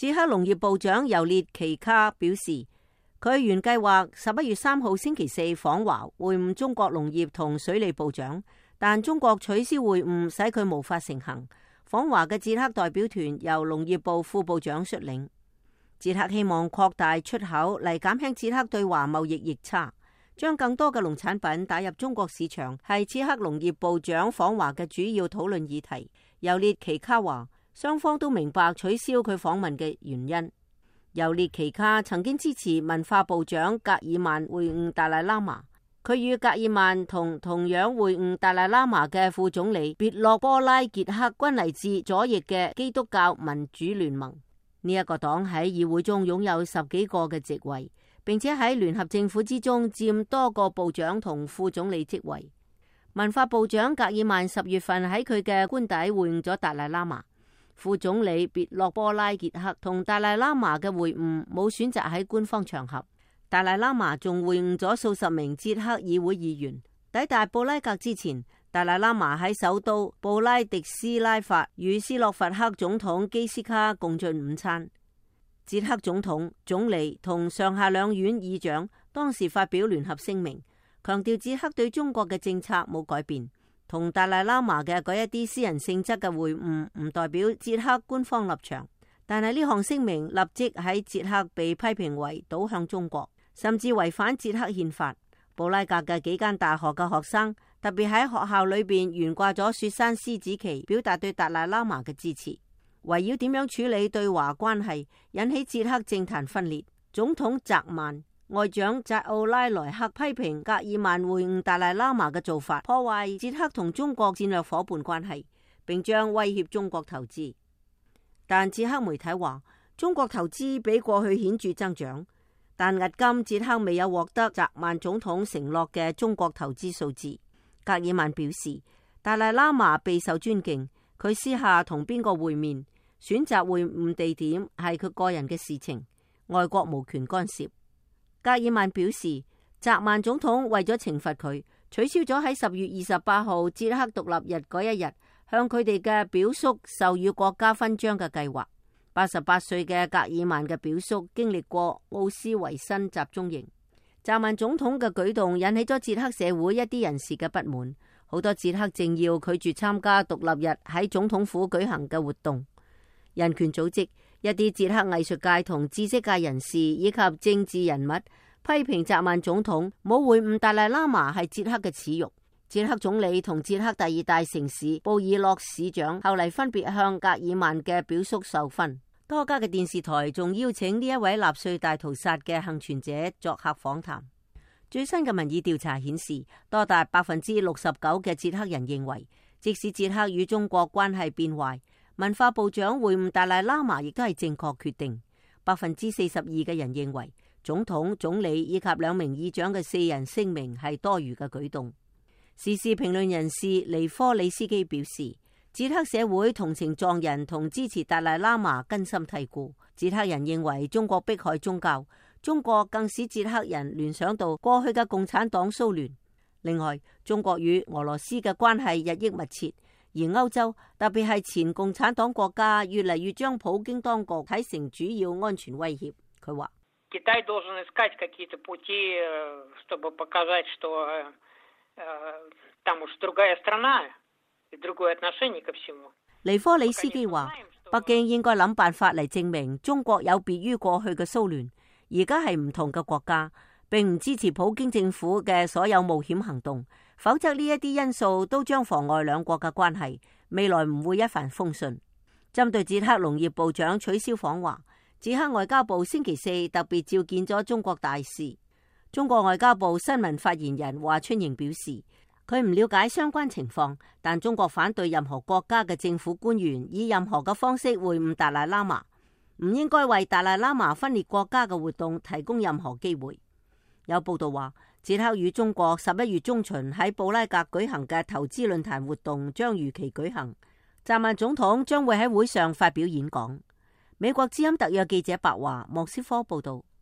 捷克農業部長尤列奇卡表示，佢原計劃11月3號星期四訪華會晤中國農業同水利部長，但中國取消會晤，使佢無法成行。訪華嘅捷克代表團由農業部副部長率領。捷克希望擴大出口嚟減輕捷克對華貿易逆差，將更多嘅農產品打入中國市場，係捷克農業部長訪華嘅主要討論議題。尤列奇卡話，雙方都明白取消佢訪問嘅原因。尤列奇卡曾經支持文化部長格爾曼會晤達賴喇嘛，佢與格爾曼同樣會晤達賴喇嘛嘅副總理別洛波拉傑克均嚟自左翼嘅基督教民主聯盟。呢一個黨喺議會中擁有10幾個嘅席位，並且喺聯合政府之中佔多個部長同副總理職位。文化部長格爾曼10月份喺佢嘅官邸會晤咗達賴喇嘛。副總理別洛波拉傑克同達賴喇嘛嘅會晤冇選擇喺官方場合。達賴喇嘛仲會晤咗數十名捷克議會議員。抵達布拉格之前，達賴喇嘛喺首都布拉迪斯拉法與斯洛伐克總統基斯卡共進午餐。捷克總統、總理同上下兩院議長當時發表聯合聲明，強調捷克對中國嘅政策冇改變。同達賴喇嘛嘅嗰一啲私人性質嘅會晤唔代表捷克官方立場，但係呢項聲明立即喺捷克被批評為倒向中國，甚至違反捷克憲法。布拉格嘅幾間大學嘅學生特別喺學校裏邊懸掛咗雪山獅子旗，表達對達賴喇嘛嘅支持。圍繞點樣處理對華關係，引起捷克政壇分裂。總統澤曼、外長扎奧拉萊克批評格爾曼會晤達賴喇嘛嘅做法破壞捷克同中國戰略夥伴關係，並將威脅中國投資。但捷克媒體話，中國投資比過去顯著增長，但迄今捷克未有獲得澤曼總統承諾嘅中國投資數字。格爾曼表示，達賴喇嘛備受尊敬，佢私下同邊個會面、選擇會晤地點係佢個人嘅事情，外國無權干涉。格爾曼表示，澤曼總統為咗懲罰佢，取消咗喺10月28號捷克獨立日嗰一日向佢哋嘅表叔授予國家勳章嘅計劃。88歲嘅格爾曼嘅表叔經歷過奧斯維辛集中營。澤曼總統嘅舉動引起咗捷克社會一啲人士嘅不滿，好多捷克政要拒絕參加獨立日喺總統府舉行嘅活動。人權組織、一啲捷克藝術界同知識界人士以及政治人物批評澤曼總統冇會晤達賴喇嘛係捷克嘅恥辱。捷克總理同捷克第2大城市布爾諾市長後嚟分別向格爾曼嘅表叔授勳。多家嘅電視台仲邀請呢一位納粹大屠殺嘅幸存者作客訪談。最新嘅民意調查顯示，多達69%嘅捷克人認為，即使捷克與中國關係變壞，文化部長會晤達賴喇嘛亦都係正確決定。42%嘅人認為總統、總理以及2名議長嘅4人聲明係多餘嘅舉動。時事評論人士尼科里斯基表示，捷克社會同情藏人同支持達賴喇嘛根深蒂固。捷克人認為中國迫害宗教，中國更使捷克人聯想到過去嘅共產黨蘇聯。另外，中國與俄羅斯嘅關係日益密切。而歐洲，特別係前共產黨國家，越嚟越將普京當局睇成主要安全威脅。佢話：尼科里斯基話，北京應該諗辦法嚟證明中國有別於過去嘅蘇聯，而家係唔同嘅國家，並唔支持普京政府嘅所有冒險行動。否則呢一啲因素都將妨礙兩國嘅關係，未來唔會一帆風順。針對捷克農業部長取消訪華，捷克外交部星期四特別召見咗中國大使。中國外交部新聞發言人華春瑩表示，佢唔了解相關情況，但中國反對任何國家嘅政府官員以任何嘅方式會晤達賴喇嘛，唔應該為達賴喇嘛分裂國家嘅活動提供任何機會。有報道話，捷克與中國11月中旬喺布拉格舉行嘅投資論壇活動將如期舉行，澤曼總統將會喺會上發表演講。美國之音特約記者白華莫斯科報道。